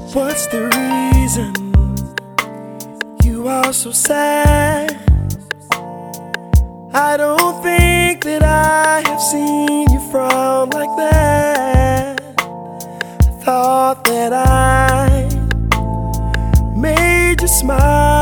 What's the reason you are so sad? I don't think that I have seen you frown like that. I thought that I made you smile.